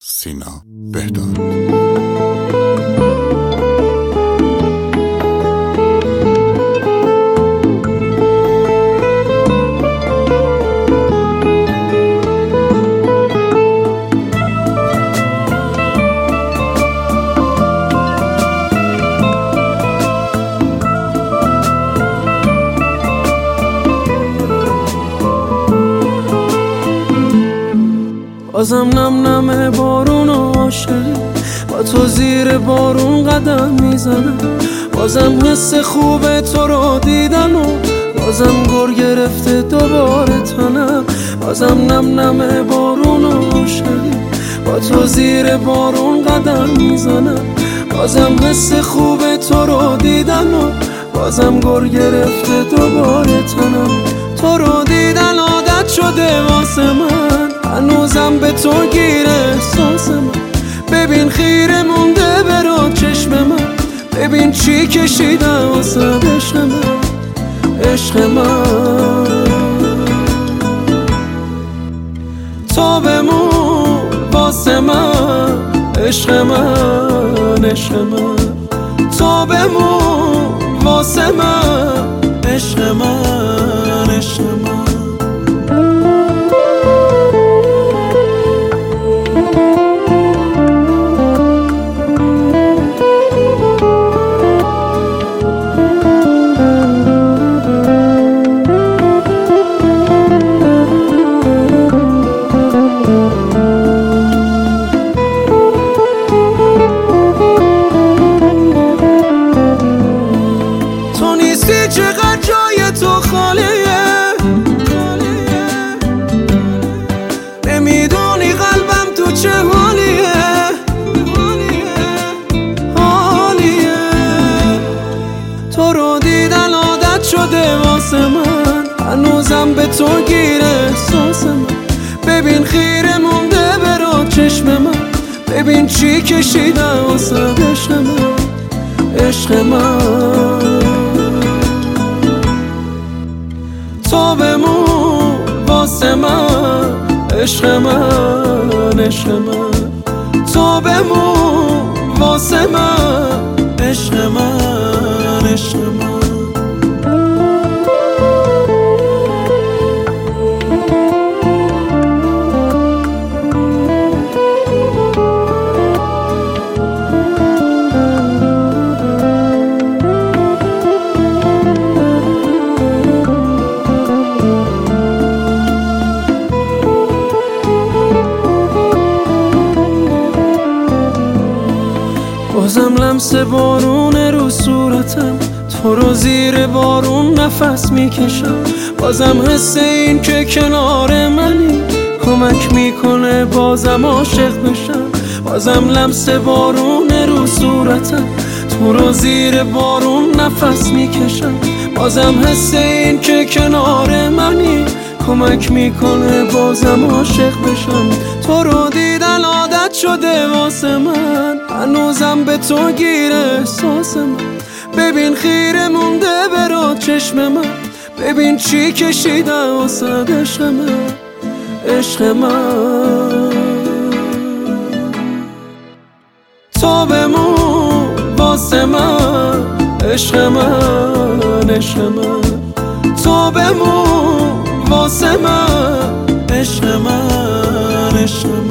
سینا بهداد. بازم نم نم بارون و عاشقی، با تو زیر بارون قدم میزنم. بازم حس خوب تو رو دیدن و بازم گر گرفته دوباره تنم. بازم نم نم بارون و عاشقی، با تو زیر بارون قدم میزنم. بازم حس خوب تو رو دیدن و بازم گر گرفته دوباره تنم. تو رو دیدن عادت شده واسه من، هنوزم به تو گیره احساس من. ببین خیره مونده برا چشم من، ببین چی کشیدم واسه عشق من، عشق من. تو بمون واسه من، عشق من، عشق من. تو بمون واسه من، عشق من، عشق من. چقدر جای تو خالیه، نمیدونی قلبم تو چه حالیه، حالیه. تو رو دیدن عادت شده واسه من، هنوزم به تو گیره احساس من. ببین خیره مونده برا چشم من، ببین چی کشیدم واسه عشق من، عشق من. تو بمون واسه من، عشق من، عشق من. تو بمون واسه من، عشق من، عشق من. بازم لمس بارون رو صورتم، تو رو زیر بارون نفس میکشم. بازم حس این که کنار منی کمک میکنه بازم عاشق بشم. بازم لمس بارون رو صورتم، تو رو زیر بارون نفس میکشم. بازم حس این که کنار منی کمک میکنه بازم عاشق بشم. تو رو دیدن عادت شده واسه من، هنوزم به تو گیره احساس من. ببین خیره مونده برا چشم من، ببین چی کشیدم واسه عشق من، عشق من. تو بمون واسه من، عشق من، عشق من. تو بمون واسه من، عشق من، عشق من.